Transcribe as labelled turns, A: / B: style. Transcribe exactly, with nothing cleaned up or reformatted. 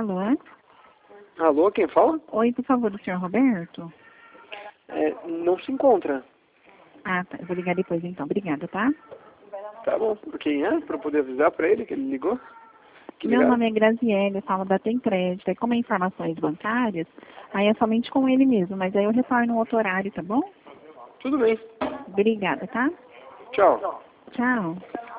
A: Alô?
B: Alô, quem fala?
A: Oi, por favor, do senhor Roberto?
B: É, não se encontra.
A: Ah, tá. Eu vou ligar depois então. Obrigada, tá?
B: Tá bom. Quem é? Pra eu poder avisar pra ele que ele ligou? Que
A: Meu
B: ligaram?
A: nome é Graziele, eu falo da Tem Crédito. Aí como é informações bancárias, aí é somente com ele mesmo, mas aí eu retorno um outro horário, tá bom?
B: Tudo bem.
A: Obrigada, tá?
B: Tchau.
A: Tchau.